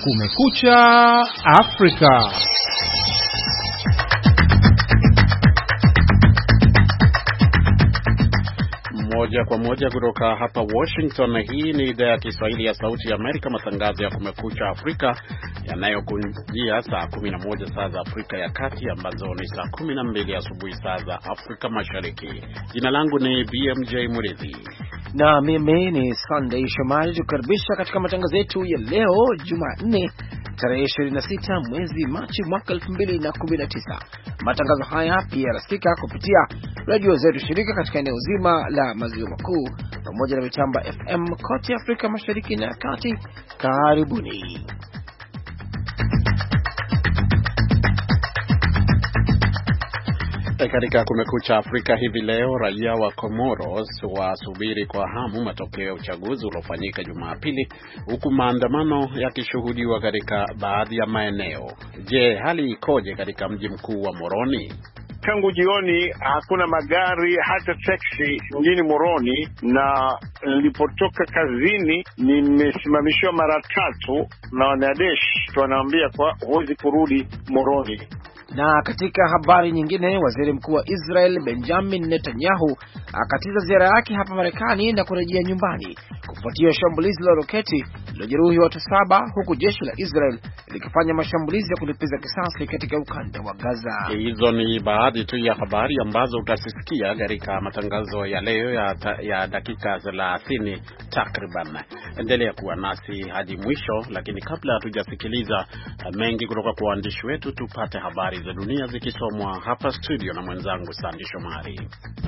Kumekucha Afrika. Moja kwa moja kutoka hapa Washington. Hii ni idhaa ya Kiswahili ya Sauti ya Amerika, matangazo ya Kumekucha Afrika yanayokujia saa 11 saa za Afrika ya Kati, ambazo ni saa 12 asubuhi saa za Afrika Mashariki. Jina langu ni BMJ Muridhi na mimi ni Sunday Shomari. Tukaribisha katika matangazo yetu ya leo Jumanne tarehe 26 mwezi Machi mwaka 2019. Matangazo haya pia yanasikika kupitia radio zetu shirika katika eneo zima la Maziwa Makuu pamoja na mitamba FM kote Afrika Mashariki na Kati. Karibuni. Katika Kumekucha Afrika hivi leo, raia wa Comoros wasubiri kwa hamu matokeo ya uchaguzi uliofanyika Jumapili, huku maandamano yakishuhudiwa katika baadhi ya maeneo. Je, hali ikoje katika mji mkuu wa Moroni? Tangu jioni hakuna magari hata taxi mjini Moroni, na nilipotoka kazini nimesimamishwa mara 3 na wanadeshi, tunaambia kwa huwezi kurudi Moroni. Na katika habari nyingine, waziri mkuu wa Israel Benjamin Netanyahu akatiza ziara yake hapa Marekani na kurejea nyumbani kufuatia shambulizi la roketi lilojeruhi watu 7, huku jeshi la Israel likifanya mashambulizi ya kulipiza kisasi katika ukanda wa Gaza. Hizo ni baadhi tu ya habari ambazo utasisikia katika matangazo ya leo ya dakika 30 takriban. Endelea kuwa nasi hadi mwisho, lakini kabla hatujasikiliza mengi kutoka kwa waandishi wetu, tupate habari za dunia zikisomwa hapa studio na mwenzangu Sandy Shomari.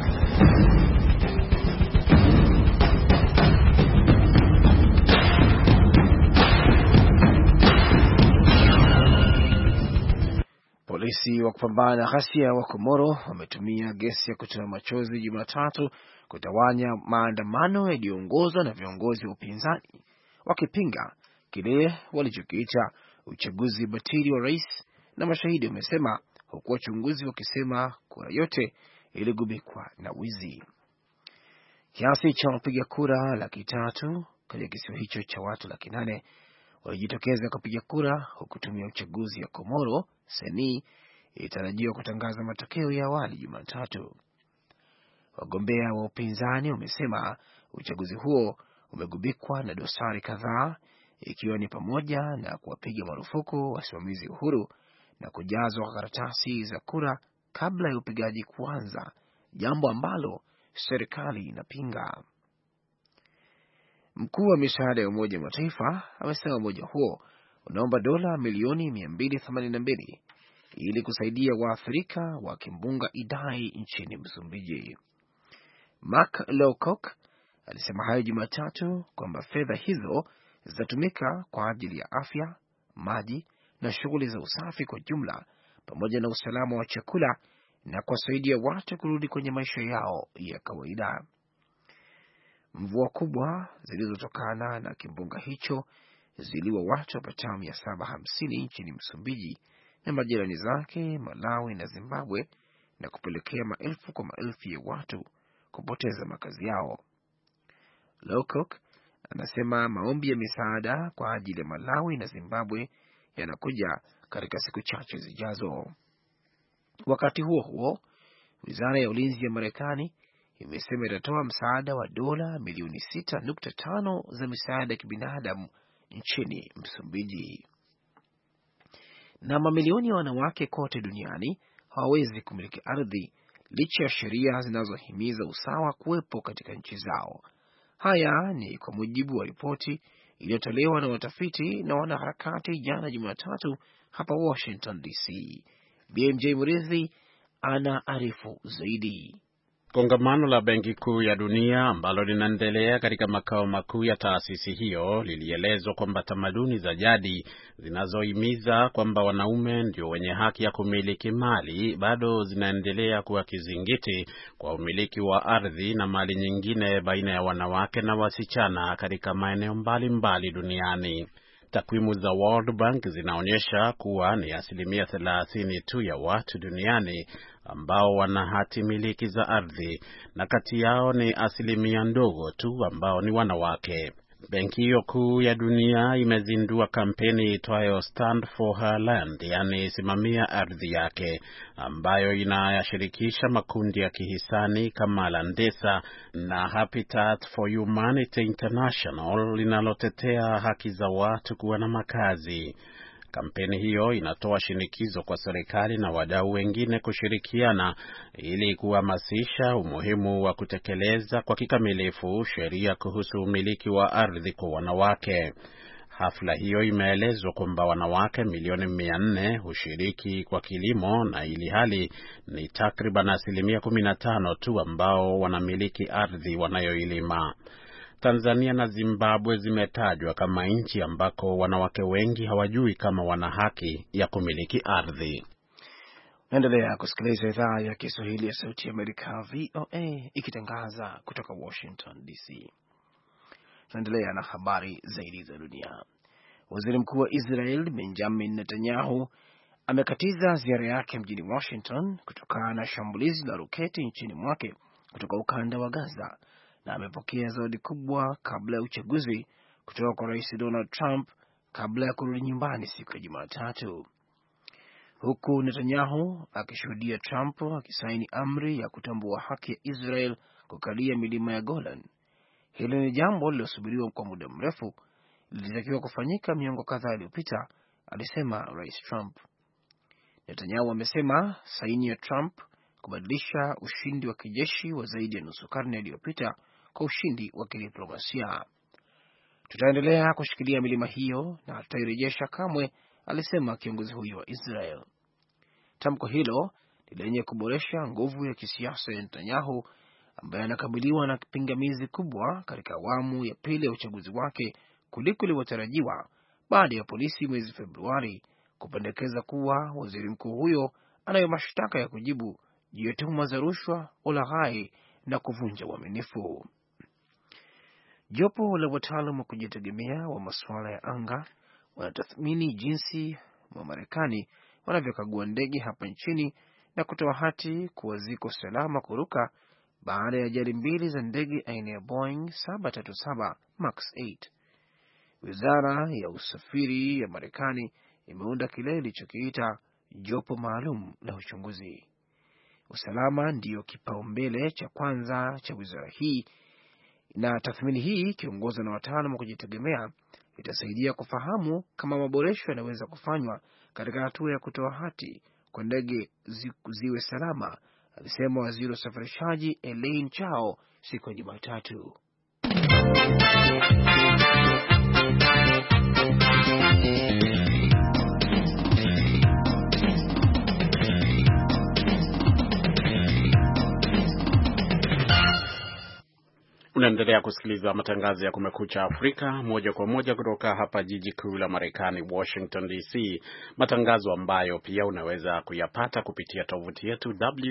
Polisi wa kupambana na ghasia wa Komoro wametumia gesi ya kutoa machozi Jumatatu kutawanya maandamano yaliyoongozwa na viongozi wa upinzani wakipinga kile walichokiita uchaguzi batili wa rais, na mashahidi wamesema, huku wachunguzi wakisema kura yote iligubikwa na wizi. Kiasi cha wapiga kura 300,000 katika kisiwa hicho cha watu 800,000 walijitokeza kupiga kura, huku tume ya uchaguzi ya Komoro Seni ilitarajiwa kutangaza matokeo ya awali Jumatatu. Wagombea wa upinzani wamesema uchaguzi huo umegubikwa na dosari kadhaa, ikiwa ni pamoja na kuwapiga marufuku wasimamizi uhuru na kujazwa karatasi za kura kabla ya upigaji kuanza, jambo ambalo serikali inapinga. Mkuu wa misaada ya Umoja wa Mataifa amesema umoja huo unaomba dola milioni 282 ili kusaidia waathirika wa kimbunga Idai nchini Msumbiji. Mark Lowcock alisema hayo Jumatatu kwamba fedha hizo zitatumika kwa ajili ya afya, maji na shughuli za usafi kwa jumla, pamoja na usalama wa chakula na kuwasaidia watu kurudi kwenye maisha yao ya kawaida. Mvua kubwa zilizotokana na kimbunga hicho ziliua watu wapatao 750 nchini Msumbiji na majirani zake Malawi na Zimbabwe, na kupelekea maelfu kwa maelfu ya watu kupoteza makazi yao. Lowcock anasema maombi ya misaada kwa ajili ya Malawi na Zimbabwe yanakuja katika siku chache zijazo. Wakati huo huo, Wizara ya Ulinzi ya Marekani imesema itatoa msaada wa dola milioni 6.5 za misaada ya kibinadamu nchini Msumbiji. Na mamilioni ya wanawake kote duniani hawawezi kumiliki ardhi licha ya sheria zinazohimiza usawa kuwepo katika nchi zao. Haya ni kwa mujibu wa ripoti iliyotolewa na watafiti na wanaharakati jana Jumatatu hapa Washington DC. BMJ Muridhi anaarifu zaidi. Kongamano la Benki Kuu ya Dunia ambalo linaendelea katika makao makuu ya taasisi hiyo lilielezwa kwamba tamaduni za jadi zinazohimiza kwamba wanaume ndio wenye haki ya kumiliki mali bado zinaendelea kuwa kizingiti kwa umiliki wa ardhi na mali nyingine baina ya wanawake na wasichana katika maeneo mbalimbali duniani. Takwimu za World Bank zinaonyesha kuwa ni 30% tu ya watu duniani ambao wana hati miliki za ardhi, na kati yao ni 1% ndogo tu ambao ni wanawake. Benki hiyo kuu ya dunia imezindua kampeni itwayo Stand for Her Land, yani simamia ardhi yake, ambayo inayashirikisha makundi ya kihisani kama Landesa na Habitat for Humanity International linalotetea haki za watu kuwa na makazi. Kampeni hiyo inatoa shinikizo kwa serikali na wadau wengine kushirikiana ili kuhamasisha umuhimu wa kutekeleza kwa kikamilifu sheria kuhusu umiliki wa ardhi kwa wanawake. Hafla hiyo imeelezwa kwamba wanawake milioni 400 hushiriki kwa kilimo, na ili hali ni takriban 15% tu ambao wanamiliki ardhi wanayoilima. Tanzania na Zimbabwe zimetajwa kama nchi ambako wanawake wengi hawajui kama wana haki ya kumiliki ardhi. Naendelea kusikiliza idhaa ya Kiswahili ya Sauti ya Amerika, VOA, ikitangaza kutoka Washington DC. Naendelea na habari zaidi za dunia. Waziri Mkuu wa Israel Benjamin Netanyahu amekatiza ziara yake mjini Washington kutokana na shambulizi la roketi nchini mwake kutoka ukanda wa Gaza, na amepokea zawadi kubwa kabla ya uchaguzi kutoka kwa Rais Donald Trump kabla ya kurudi nyumbani siku ya Jumatatu. Huku Netanyahu akishuhudia Trump akisaini amri ya kutambua haki ya Israel kukalia milima ya Golan. Hilo ni jambo lililosubiriwa kwa muda mrefu, lilitakiwa kufanyika miongo kadhaa iliyopita, alisema Rais Trump. Netanyahu amesema saini ya Trump kubadilisha ushindi wa kijeshi wa zaidi ya nusu karne iliyopita kwa ushindi wa kidiplomasia. Tutaendelea kushikilia milima hiyo na tutairejesha kamwe, alisema kiongozi huyo wa Israel. Tamko hilo ni lenye kuboresha nguvu ya kisiasa ya Netanyahu, ambaye anakabiliwa na pingamizi kubwa katika awamu ya pili ya uchaguzi wake kuliko ilivyotarajiwa, baada ya polisi mwezi Februari kupendekeza kuwa waziri mkuu huyo anayo mashtaka ya kujibu juu ya tuhuma za rushwa, ulaghai na kuvunja uaminifu. Jopo la wataalamu wa kujitegemea wa masuala ya anga wanatathmini jinsi wa Marekani wanavyokagua ndege hapa nchini na kutoa hati kuwa ziko salama kuruka baada ya ajali mbili za ndege aina ya Boeing 737 Max 8. Wizara ya usafiri ya Marekani imeunda kile ilichokiita jopo maalum la uchunguzi. Usalama ndiyo kipaumbele cha kwanza cha wizara hii, na tathmini hii kiongozwa na wataalamu wa kujitegemea itasaidia kufahamu kama maboresho yanaweza kufanywa katika hatua ya kutoa hati kwa ndege ziwe salama, alisema waziri wa usafirishaji Elaine Chao siku ya Jumatatu. Unaendelea kusikiliza matangazo ya Kumekucha Afrika moja kwa moja kutoka hapa jiji kuu la Marekani, Washington DC, matangazo ambayo pia unaweza kuyapata kupitia tovuti yetu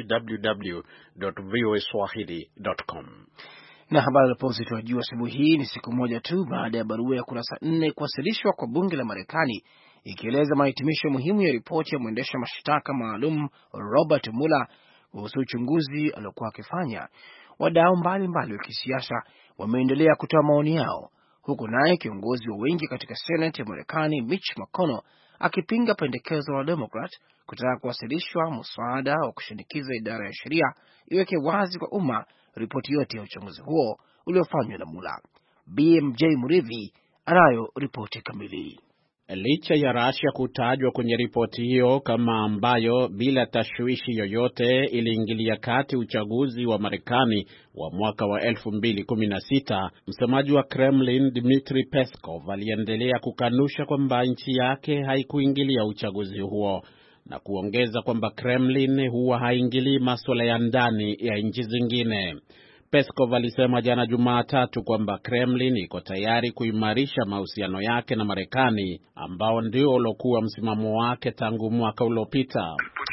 www.voaswahili.com. Na habari za pozitiwa juu asubuhi hii ni siku moja tu baada ya barua ya kurasa 4 kuwasilishwa kwa bunge la Marekani ikieleza mahitimisho muhimu ya ripoti ya mwendesha mashtaka maalum Robert Mueller kuhusu uchunguzi aliokuwa akifanya. Wadau mbalimbali wa kisiasa wameendelea kutoa maoni yao, huku naye kiongozi wa wengi katika Senate ya Marekani Mitch McConnell akipinga pendekezo la Democrat kutaka kuwasilishwa mswada wa kushinikiza idara ya sheria iweke wazi kwa umma ripoti yote ya uchunguzi huo uliofanywa na Mueller. BMJ Muridhi anayo ripoti kamili. Licha ya Russia kutajwa kwenye ripoti hiyo kama ambayo bila tashwishi yoyote iliingilia kati uchaguzi wa Marekani wa mwaka wa 2016, msemaji wa Kremlin Dmitry Peskov aliendelea kukanusha kwamba nchi yake haikuingilia uchaguzi huo na kuongeza kwamba Kremlin huwa haingilii masuala ya ndani ya nchi zingine. Peskov alisema jana Jumatatu kwamba Kremlin iko tayari kuimarisha mahusiano yake na Marekani, ambao ndio uliokuwa msimamo wake tangu mwaka uliopita.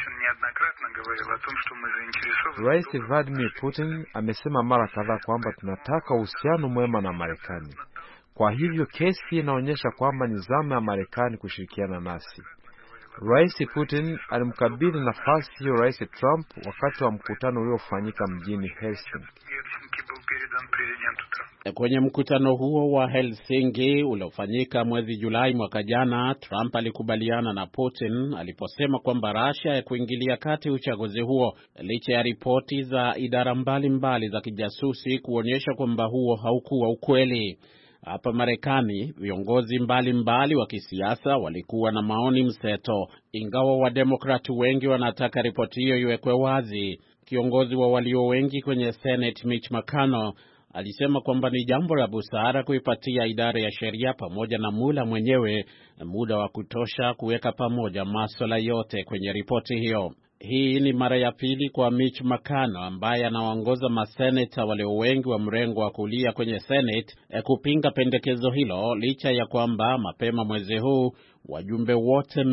Rais Vladimir Putin amesema mara kadhaa kwamba tunataka uhusiano mwema na Marekani. Kwa hivyo kesi inaonyesha kwamba ni zamu ya Marekani kushirikiana nasi. Rais Putin alimkabidhi nafasi hiyo Rais Trump wakati wa mkutano uliofanyika mjini Helsinki. Kwenye mkutano huo wa Helsinki uliofanyika mwezi Julai mwaka jana, Trump alikubaliana na Putin aliposema kwamba Russia kuingilia kati uchaguzi huo licha ya ripoti za idara mbalimbali za kijasusi kuonyesha kwamba huo haukuwa ukweli. Hapa Marekani, viongozi mbalimbali wa kisiasa walikuwa na maoni mseto, ingawa Wademokrati wengi wanataka ripoti hiyo iwekwe wazi. Kiongozi wa walio wengi kwenye Senate Mitch McConnell alisema kwamba ni jambo la busara kuipatia idara ya sheria pamoja na Mueller mwenyewe muda wa kutosha kuweka pamoja masuala yote kwenye ripoti hiyo. Hii ni mara ya pili kwa Mitch McConnell ambaye anaongoza maseneta walio wengi wa mrengo wa kulia kwenye Senate kupinga pendekezo hilo, licha ya kwamba mapema mwezi huu wajumbe wote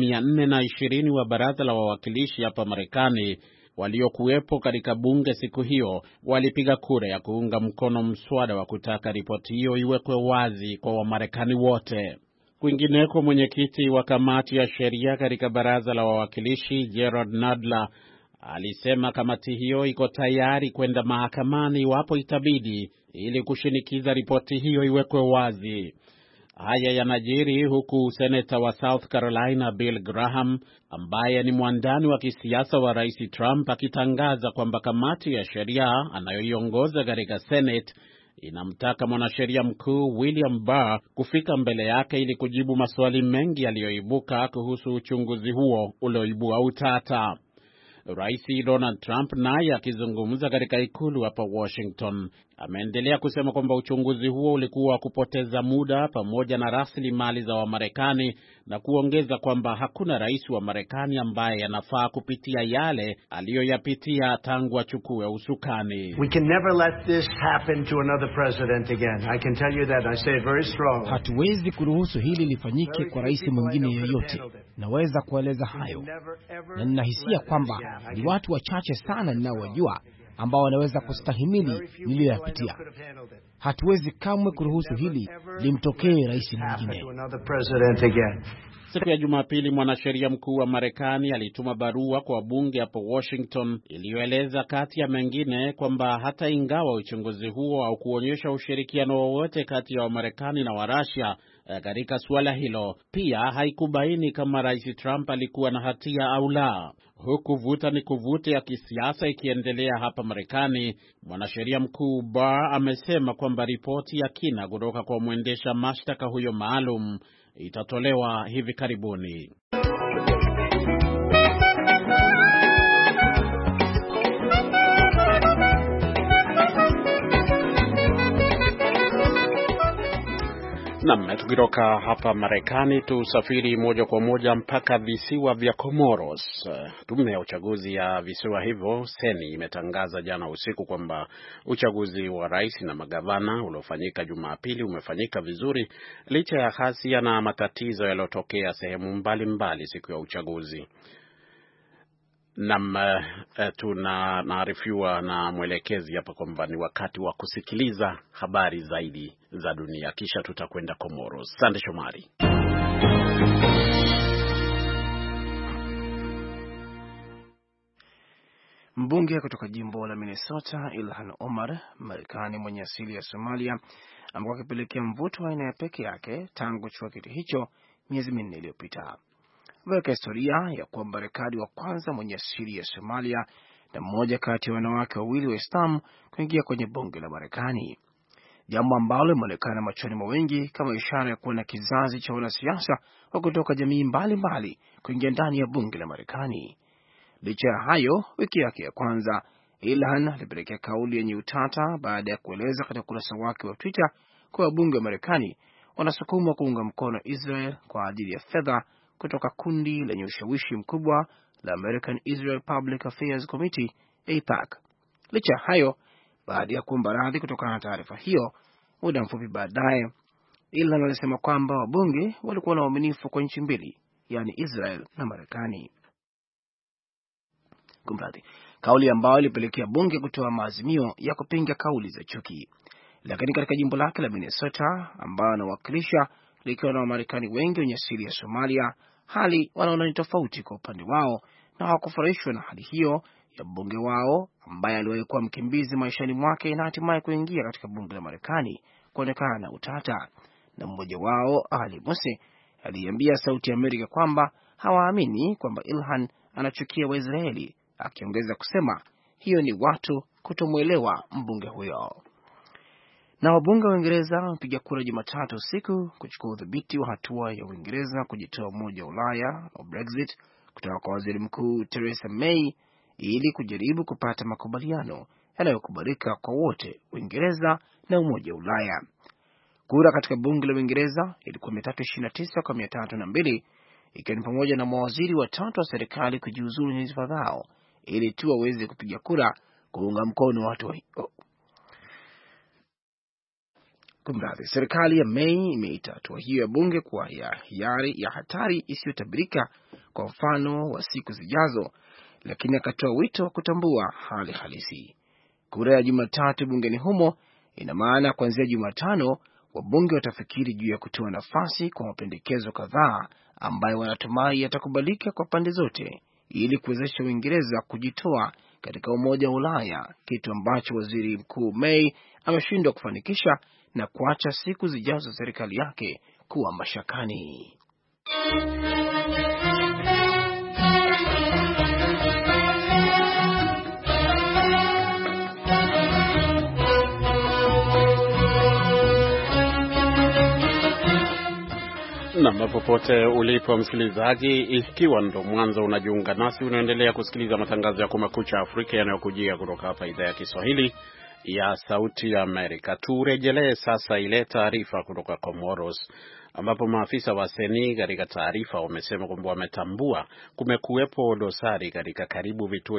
420 wa baraza la wawakilishi hapa Marekani waliokuwepo katika bunge siku hiyo walipiga kura ya kuunga mkono mswada wa kutaka ripoti hiyo iwekwe wazi kwa Wamarekani wote. Kwingineko, mwenyekiti wa kamati ya sheria katika baraza la wawakilishi Gerald Nadler alisema kamati hiyo iko tayari kwenda mahakamani iwapo itabidi ili kushinikiza ripoti hiyo iwekwe wazi. Haya yanajiri huku seneta wa South Carolina Bill Graham ambaye ni mwandani wa kisiasa wa Rais Trump akitangaza kwamba kamati ya sheria anayoiongoza katika Senate inamtaka mwanasheria mkuu William Barr kufika mbele yake ili kujibu maswali mengi yaliyoibuka kuhusu uchunguzi huo ulioibua utata. Rais Donald Trump naye akizungumza katika ikulu hapa Washington ameendelea kusema kwamba uchunguzi huo ulikuwa kupoteza muda pamoja na rasilimali za Wamarekani, na kuongeza kwamba hakuna rais wa Marekani ambaye anafaa kupitia yale aliyoyapitia tangu achukue usukani. We can never let this happen to another president again. I can tell you that. I say it very strongly. Hatuwezi kuruhusu hili lifanyike kwa rais mwingine yeyote. Naweza kueleza hayo. Na ninahisia kwamba ni watu wachache sana ninaowajua ambao wanaweza kustahimili niliyoyapitia. Hatuwezi kamwe kuruhusu hili limtokee rais mwingine. Siku ya Jumapili, mwanasheria mkuu wa Marekani alituma barua kwa bunge hapo Washington iliyoeleza kati ya mengine kwamba hata ingawa uchunguzi huo au kuonyesha ushirikiano wowote kati ya Wamarekani na Warusia katika suala hilo, pia haikubaini kama Rais Trump alikuwa na hatia au la. Huku vuta ni kuvute ya kisiasa ikiendelea hapa Marekani, mwanasheria mkuu Barr amesema kwamba ripoti ya kina kutoka kwa mwendesha mashtaka huyo maalum itatolewa hivi karibuni. Naam, tukitoka hapa Marekani tusafiri moja kwa moja mpaka visiwa vya Comoros. Tume ya uchaguzi ya visiwa hivyo Seni imetangaza jana usiku kwamba uchaguzi wa rais na magavana uliofanyika Jumapili umefanyika vizuri licha ya ghasia na matatizo yaliyotokea sehemu mbalimbali siku ya uchaguzi. Tunaarifiwa na mwelekezi hapa kwamba ni wakati wa kusikiliza habari zaidi za dunia, kisha tutakwenda Comoros. Sande Shomari. Mbunge kutoka jimbo la Minnesota Ilhan Omar, Marekani mwenye asili ya Somalia, ambaye akipelekea mvuto wa aina ya peke yake tangu kuchukua kiti hicho miezi minne iliyopita. Weka historia ya kuwa Marekani wa kwanza mwenye asili ya Somalia na mmoja kati ya wanawake wawili Waislamu kuingia kwenye bunge la Marekani, jambo ambalo limeonekana machoni mwa wengi kama ishara ya kuwa na kizazi cha wanasiasa wa kutoka jamii mbalimbali kuingia ndani ya bunge la Marekani. Licha ya hayo, wiki yake ya kwanza Ilhan alipelekea kauli yenye utata baada ya kueleza katika ukurasa wake wa Twitter kwa wabunge wa Marekani wanasukuma kuunga mkono Israel kwa ajili ya fedha kutoka kundi lenye ushawishi mkubwa la American Israel Public Affairs Committee, AIPAC. Licha hayo, baada ya kuomba radhi kutokana na taarifa hiyo, muda mfupi baadaye, Ilhan alisema kwamba wabunge walikuwa na uaminifu kwa nchi mbili, yani Israel na Marekani. Kumradhi, kauli ambayo ilipelekea bunge kutoa maazimio ya kupinga kauli za chuki. Lakini katika jimbo lake la Minnesota ambao anawakilisha likiwa na Wamarekani wengi wenye asili ya Somalia, hali wanaona ni tofauti kwa upande wao na hawakufurahishwa na hali hiyo ya mbunge wao ambaye aliwahi kuwa mkimbizi maishani mwake na hatimaye kuingia katika bunge la Marekani kuonekana na utata, na mmoja wao Ali Muse aliambia Sauti ya Amerika kwamba hawaamini kwamba Ilhan anachukia Waisraeli, akiongeza kusema hiyo ni watu kutomwelewa mbunge huyo. Na wabunge wa Uingereza wamepiga kura Jumatatu usiku kuchukua udhibiti wa hatua ya Uingereza kujitoa Umoja wa Ulaya au Brexit kutoka kwa Waziri Mkuu Theresa May ili kujaribu kupata makubaliano yanayokubalika kwa wote, Uingereza na Umoja wa Ulaya. Kura katika bunge la Uingereza ilikuwa 329 kwa 302, ikiwa ni pamoja na mawaziri watatu wa serikali kujiuzulu nyadhifa zao ili tu waweze kupiga kura kuunga mkono watu wa Kumradhi, serikali ya May imeita hatua hiyo ya bunge kwa ya hatari isiyotabirika kwa mfano wa siku zijazo, lakini akatoa wito wa kutambua hali halisi. Kura ya Jumatatu bungeni humo ina maana kuanzia Jumatano wabunge watafikiri juu ya kutoa nafasi kwa mapendekezo kadhaa ambayo wanatumai yatakubalika kwa pande zote ili kuwezesha Uingereza kujitoa katika Umoja wa Ulaya, kitu ambacho Waziri Mkuu May ameshindwa kufanikisha na kuacha siku zijazo serikali yake kuwa mashakani. Na popote ulipo msikilizaji, ikiwa ndo mwanzo unajiunga nasi, unaendelea kusikiliza matangazo ya Kumekucha Afrika yanayokujia kutoka hapa idhaa ya Kiswahili ya Sauti ya Amerika. Turejelee sasa ile taarifa kutoka Comoros, ambapo maafisa wa Seni katika taarifa wamesema kwamba wametambua kumekuwepo dosari katika karibu vituo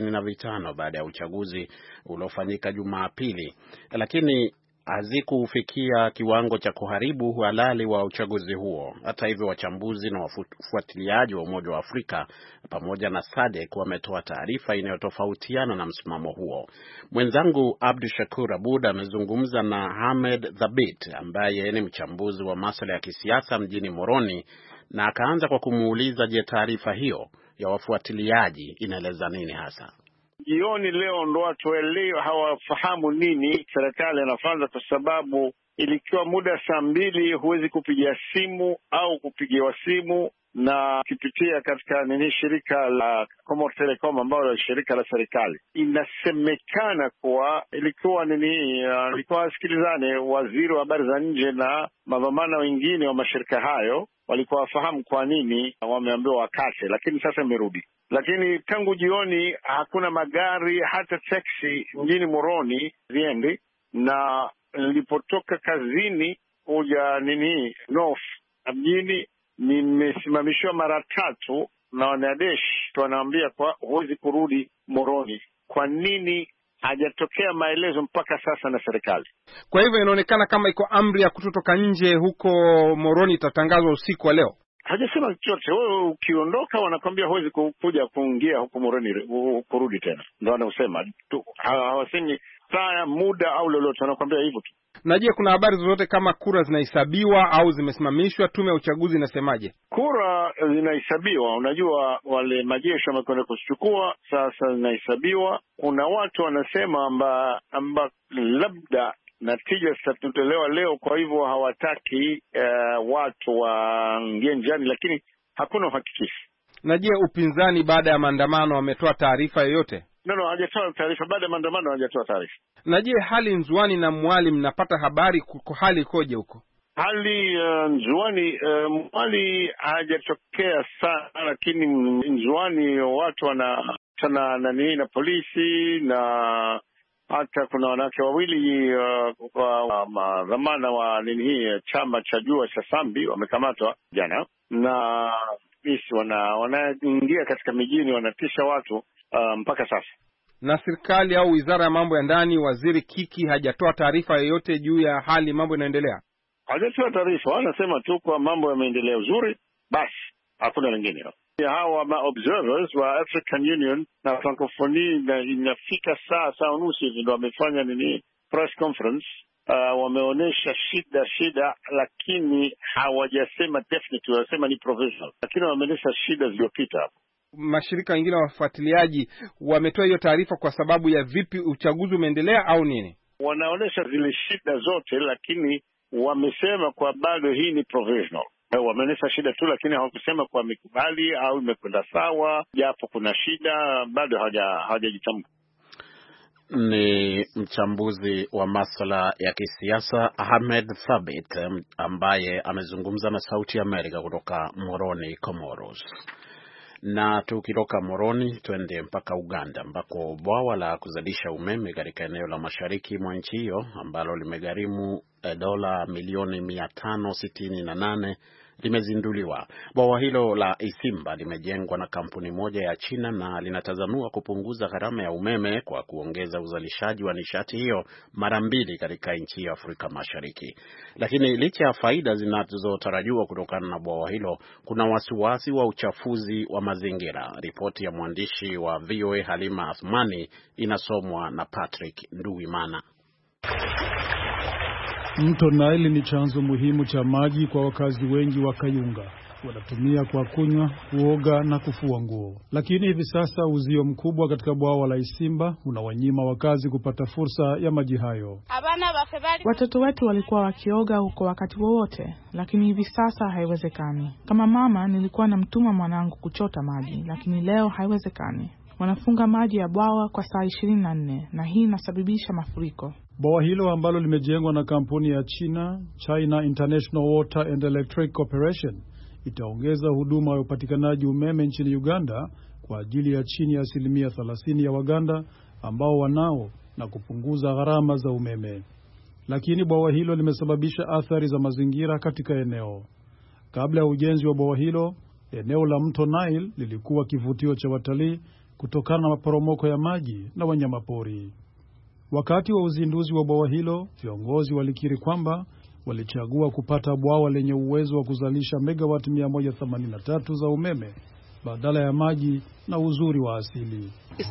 25 baada ya uchaguzi uliofanyika Jumapili, lakini hazikufikia kiwango cha kuharibu uhalali wa uchaguzi huo. Hata hivyo, wachambuzi na wafuatiliaji wa Umoja wa Afrika pamoja na SADC wametoa taarifa inayotofautiana na msimamo huo. Mwenzangu Abdu Shakur Abud amezungumza na Hamed Thabit ambaye ni mchambuzi wa masuala ya kisiasa mjini Moroni, na akaanza kwa kumuuliza, je, taarifa hiyo ya wafuatiliaji inaeleza nini hasa? Jioni leo ndo watu leo hawafahamu nini serikali inafanya, kwa sababu ilikiwa muda saa 2 huwezi kupigia simu au kupigiwa simu na kipitia katika shirika la Comores Telecom ambalo ni shirika la serikali. Inasemekana kuwa ilikuwa ilikuwa sikilizane waziri wa habari za nje na mavamana wengine wa mashirika hayo walikuwa wafahamu kwa nini wameambiwa wakate, lakini sasa imerudi. Lakini tangu jioni hakuna magari hata taxi mjini Moroni ziendi, na nilipotoka kazini kuja North mjini nimesimamishwa mara 3 na wanadesh, wanaambia kwa huwezi kurudi Moroni. Kwa nini? Hajatokea maelezo mpaka sasa na serikali. Kwa hivyo inaonekana kama iko amri ya kutotoka nje huko Moroni itatangazwa usiku wa leo. Hajasema chochote. Wewe ukiondoka wanakwambia huwezi kuja kuingia huko Moroni kurudi tena. Ndio wanaosema tu. Hawasemi saa, muda au lolote, wanakwambia hivyo tu. Na je, kuna habari zozote kama kura zinahesabiwa au zimesimamishwa? Tume ya uchaguzi inasemaje? Kura zinahesabiwa. Unajua wale majeshi wamekwenda kuchukua, sasa zinahesabiwa. Kuna watu wanasema amba labda natija zitatolewa leo, kwa hivyo hawataki watu waingie njiani, lakini hakuna uhakikisho. Na je, upinzani baada ya maandamano wametoa taarifa yoyote? No, hajatoa taarifa. Baada ya maandamano hajatoa taarifa. Na je, hali Nzwani na Mwali mnapata habari hali ikoje huko? Hali Nzwani, Mwali hajatokea sana, lakini Nzwani watu wanatana na polisi, na hata kuna wanawake wawili kwa dhamana wa chama cha jua cha Sambi wamekamatwa jana, na polisi wanaingia katika mijini wanatisha watu mpaka sasa. Na serikali au wizara ya mambo ya ndani, waziri Kiki hajatoa taarifa yoyote juu ya hali mambo inaendelea? Hajatoa taarifa, wanasema tu kwa mambo yameendelea uzuri, basi hakuna lingine. Hawa observers wa African Union na Francophonie inafika saa unusu ndio wamefanya press conference, wameonesha shida, lakini hawajasema definitely, wanasema ni provisional, lakini wameonesha shida zilizopita hapo. mashirika mengine wafuatiliaji wametoa hiyo taarifa kwa sababu ya vipi uchaguzi umeendelea au nini? Wanaonesha zile shida zote, lakini wamesema kwa bado hii ni provisional. Wameonyesha shida tu, lakini hawakusema kwa mikubali au imekwenda sawa, japo kuna shida bado hawajajitamka. Ni mchambuzi wa masuala ya kisiasa Ahmed Thabit ambaye amezungumza na Sauti ya Amerika kutoka Moroni, Comoros. Na tukitoka Moroni twende mpaka Uganda ambako bwawa la kuzalisha umeme katika eneo la mashariki mwa nchi hiyo ambalo limegharimu dola milioni 568 limezinduliwa. Bwawa hilo la Isimba limejengwa na kampuni moja ya China na linatazamiwa kupunguza gharama ya umeme kwa kuongeza uzalishaji wa nishati hiyo mara 2 katika nchi ya Afrika Mashariki. Lakini licha ya faida zinazotarajiwa kutokana na bwawa hilo, kuna wasiwasi wa uchafuzi wa mazingira. Ripoti ya mwandishi wa VOA Halima Athmani inasomwa na Patrick Nduwimana. Mto Nile ni chanzo muhimu cha maji kwa wakazi wengi wa Kayunga. Wanatumia kwa kunywa, kuoga na kufua nguo. Lakini hivi sasa uzio mkubwa katika bwawa la Isimba unawanyima wakazi kupata fursa ya maji hayo. Watoto wetu walikuwa wakioga huko wakati wowote, lakini hivi sasa haiwezekani. Kama mama nilikuwa namtuma mwanangu kuchota maji, lakini leo haiwezekani. Wanafunga maji ya bwawa kwa saa 24 na hii inasababisha mafuriko. Bwawa hilo ambalo limejengwa na kampuni ya China International Water and Electric Corporation itaongeza huduma ya upatikanaji umeme nchini Uganda kwa ajili ya chini ya 30% ya Waganda ambao wanao na kupunguza gharama za umeme. Lakini bwawa hilo limesababisha athari za mazingira katika eneo. Kabla ya ujenzi wa bwawa hilo, eneo la mto Nile lilikuwa kivutio cha watalii kutokana na maporomoko ya maji na wanyamapori. Wakati wa uzinduzi wa bwawa hilo, viongozi walikiri kwamba walichagua kupata bwawa lenye uwezo wa kuzalisha megawati 183 za umeme badala ya maji na uzuri wa asili.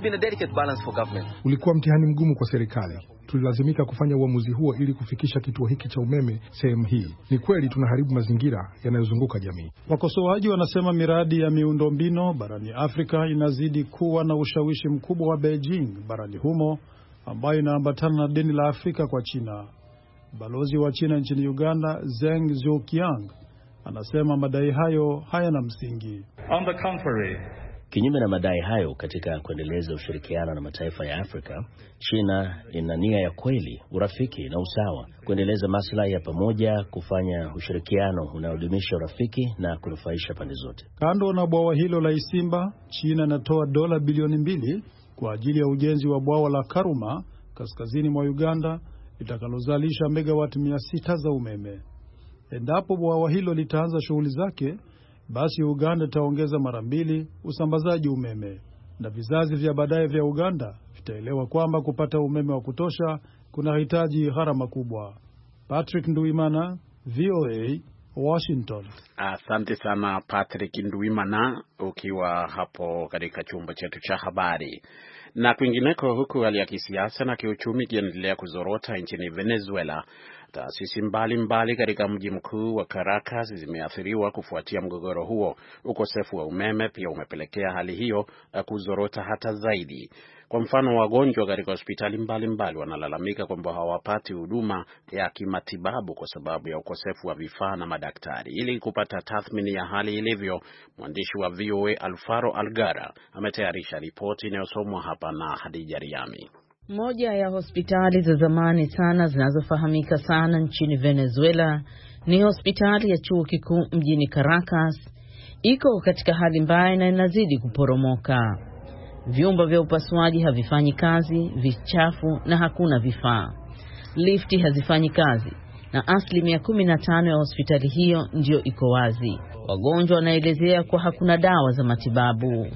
Ulikuwa mtihani mgumu kwa serikali. Tulilazimika kufanya uamuzi huo ili kufikisha kituo hiki cha umeme sehemu hii. Ni kweli tunaharibu mazingira yanayozunguka jamii. Wakosoaji wanasema miradi ya miundombinu barani Afrika inazidi kuwa na ushawishi mkubwa wa Beijing barani humo, ambayo inaambatana na deni la Afrika kwa China. Balozi wa China nchini Uganda, Zeng Zhuoqiang, anasema madai hayo hayana msingi. On the contrary, kinyume na madai hayo, katika kuendeleza ushirikiano na mataifa ya Afrika, China ina nia ya kweli, urafiki na usawa, kuendeleza maslahi ya pamoja, kufanya ushirikiano unaodumisha urafiki na kunufaisha pande zote. Kando na bwawa hilo la Isimba, China inatoa dola bilioni 2 kwa ajili ya ujenzi wa bwawa la Karuma kaskazini mwa Uganda litakalozalisha megawati 600 za umeme. Endapo bwawa hilo litaanza shughuli zake, basi Uganda itaongeza mara 2 usambazaji umeme, na vizazi vya baadaye vya Uganda vitaelewa kwamba kupata umeme wa kutosha kunahitaji gharama kubwa. Patrick Nduwimana, VOA, Washington. Asante sana Patrick Nduwimana ukiwa hapo katika chumba chetu cha habari. Na kwingineko, huku hali ya kisiasa na kiuchumi ikiendelea kuzorota nchini Venezuela, taasisi mbalimbali katika mji mkuu wa Caracas zimeathiriwa kufuatia mgogoro huo. Ukosefu wa umeme pia umepelekea hali hiyo kuzorota hata zaidi. Kwa mfano, wagonjwa katika hospitali mbalimbali wanalalamika kwamba hawapati huduma ya kimatibabu kwa sababu ya ukosefu wa vifaa na madaktari. Ili kupata tathmini ya hali ilivyo, mwandishi wa VOA Alfaro Algara ametayarisha ripoti inayosomwa hapa na Hadija Riami. Moja ya hospitali za zamani sana zinazofahamika sana nchini Venezuela ni hospitali ya chuo kikuu mjini Caracas. Iko katika hali mbaya na inazidi kuporomoka. Vyumba vya upasuaji havifanyi kazi, vichafu na hakuna vifaa. Lifti hazifanyi kazi na 15% ya hospitali hiyo ndio iko wazi. Wagonjwa wanaelezea kwa hakuna dawa za matibabu.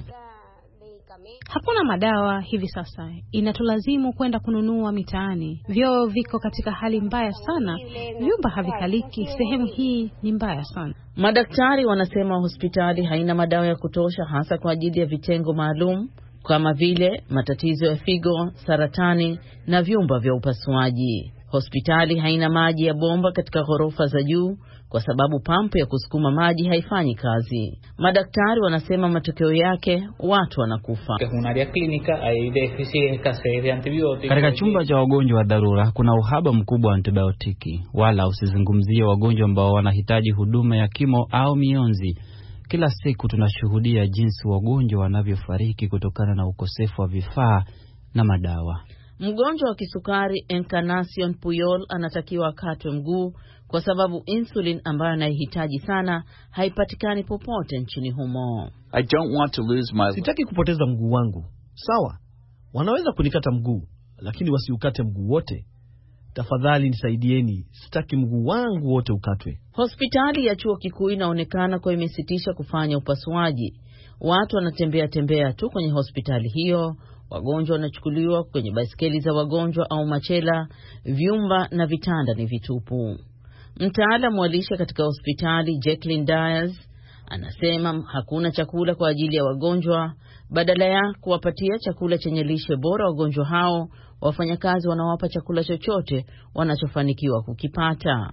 Hakuna madawa hivi sasa. Inatulazimu kwenda kununua mitaani. Vyoo viko katika hali mbaya sana. Vyumba havikaliki. Sehemu hii ni mbaya sana. Madaktari wanasema hospitali haina madawa ya kutosha, hasa kwa ajili ya vitengo maalum kama vile matatizo ya figo, saratani na vyumba vya upasuaji. Hospitali haina maji ya bomba katika ghorofa za juu kwa sababu pampu ya kusukuma maji haifanyi kazi. Madaktari wanasema matokeo yake watu wanakufa. Katika chumba cha wagonjwa wa dharura kuna uhaba mkubwa wa antibiotiki, wala usizungumzie wagonjwa ambao wanahitaji huduma ya kimo au mionzi. Kila siku tunashuhudia jinsi wagonjwa wanavyofariki kutokana na ukosefu wa vifaa na madawa. Mgonjwa wa kisukari Encarnacion Puyol anatakiwa akatwe mguu kwa sababu insulin ambayo anahitaji sana haipatikani popote nchini humo. Sitaki kupoteza mguu wangu. Sawa, wanaweza kunikata mguu, lakini wasiukate mguu wote. Tafadhali nisaidieni, sitaki mguu wangu wote ukatwe. Hospitali ya chuo kikuu inaonekana kwa imesitisha kufanya upasuaji. Watu wanatembea tu kwenye hospitali hiyo. Wagonjwa wanachukuliwa kwenye baiskeli za wagonjwa au machela, vyumba na vitanda ni vitupu. Mtaalamu wa lishe katika hospitali Jacqueline Dyers anasema hakuna chakula kwa ajili ya wagonjwa, badala ya kuwapatia chakula chenye lishe bora wagonjwa hao, wafanyakazi wanawapa chakula chochote wanachofanikiwa kukipata.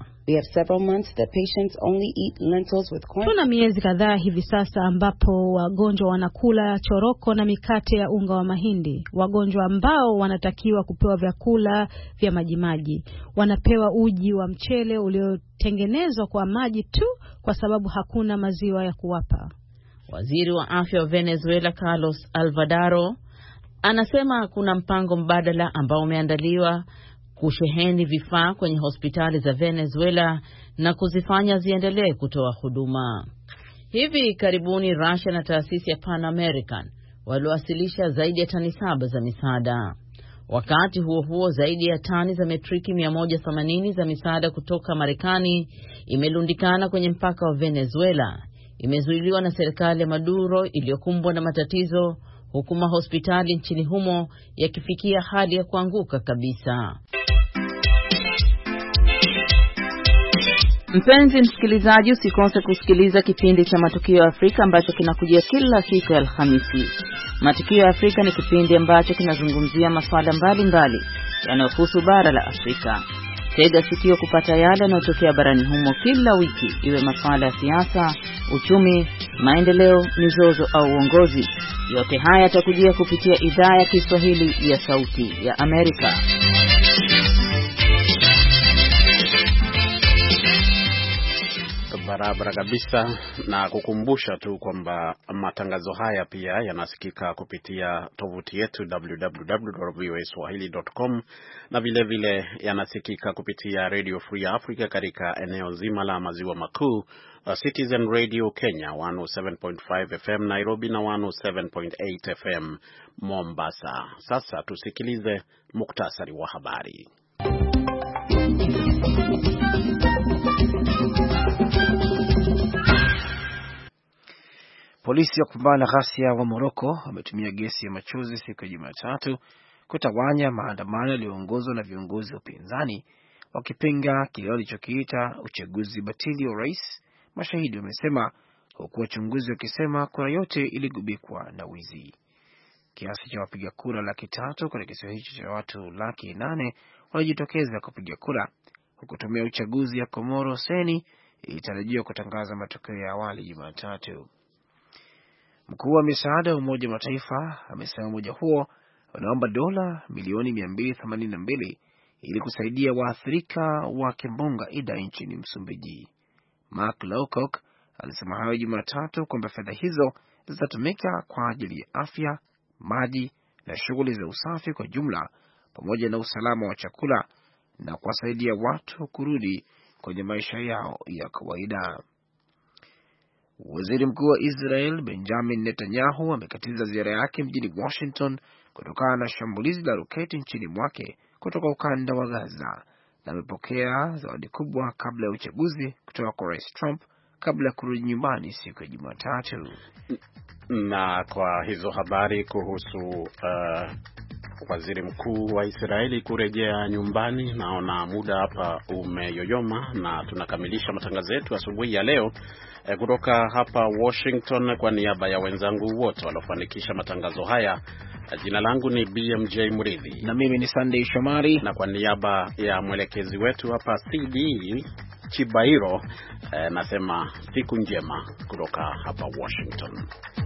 Tuna miezi kadhaa hivi sasa ambapo wagonjwa wanakula choroko na mikate ya unga wa mahindi. Wagonjwa ambao wanatakiwa kupewa vyakula vya majimaji wanapewa uji wa mchele uliotengenezwa kwa maji tu kwa sababu hakuna maziwa ya kuwapa. Waziri wa afya wa Venezuela Carlos Alvarado anasema kuna mpango mbadala ambao umeandaliwa kusheheni vifaa kwenye hospitali za Venezuela na kuzifanya ziendelee kutoa huduma. Hivi karibuni Russia na taasisi ya Pan American waliwasilisha zaidi ya tani 7 za misaada. Wakati huo zaidi ya tani za metriki 180 za misaada kutoka Marekani imelundikana kwenye mpaka wa Venezuela. Imezuiliwa na serikali ya Maduro iliyokumbwa na matatizo, huku mahospitali nchini humo yakifikia hali ya kuanguka kabisa. Mpenzi msikilizaji, usikose kusikiliza kipindi cha Matukio ya Afrika ambacho kinakujia kila siku ya Alhamisi. Matukio ya Afrika ni kipindi ambacho kinazungumzia masuala mbalimbali yanayohusu bara la Afrika. Tega sikio kupata yale yanayotokea barani humo kila wiki, iwe masuala ya siasa, uchumi, maendeleo, mizozo au uongozi. Yote haya yatakujia kupitia idhaa ya Kiswahili ya Sauti ya Amerika. Barabara kabisa, na kukumbusha tu kwamba matangazo haya pia yanasikika kupitia tovuti yetu www.voaswahili.com na vile vile yanasikika kupitia Radio Free Africa katika eneo zima la maziwa makuu, Citizen Radio Kenya 107.5 FM Nairobi na 107.8 FM Mombasa. Sasa tusikilize muktasari wa habari. Polisi wa kupambana na ghasia wa Morocco wametumia gesi ya machozi siku ya Jumatatu kutawanya maandamano yaliyoongozwa na viongozi wa upinzani wakipinga kile walichokiita uchaguzi batili wa rais, mashahidi wamesema, huku wachunguzi wakisema kura yote iligubikwa na wizi. Kiasi cha wapiga kura 300,000 katika kisiwa hicho cha watu 800,000 walijitokeza kupiga kura, huku tume ya uchaguzi ya Komoro Seni ilitarajiwa kutangaza matokeo ya awali Jumatatu. Mkuu wa misaada wa Umoja wa Mataifa amesema umoja huo unaomba dola milioni 282 ili kusaidia waathirika wa kimbunga Idai nchini Msumbiji. Mark Lowcock alisema hayo Jumatatu kwamba fedha hizo zitatumika kwa ajili ya afya, maji na shughuli za usafi kwa jumla, pamoja na usalama wa chakula na kuwasaidia watu kurudi kwenye maisha yao ya kawaida. Waziri Mkuu wa Israel Benjamin Netanyahu amekatiza ziara yake mjini Washington kutokana na shambulizi la roketi nchini mwake kutoka ukanda wa Gaza, na amepokea zawadi kubwa kabla ya uchaguzi kutoka kwa Rais Trump kabla ya kurudi nyumbani siku ya Jumatatu. Na kwa hizo habari kuhusu waziri mkuu wa Israeli kurejea nyumbani, naona muda hapa umeyoyoma na tunakamilisha matangazo yetu asubuhi ya leo kutoka hapa Washington. Kwa niaba ya wenzangu wote waliofanikisha matangazo haya, Jina langu ni BMJ Mridhi. Na mimi ni Sunday Shomari. Na kwa niaba ya mwelekezi wetu hapa CD Chibairo, nasema siku njema kutoka hapa Washington.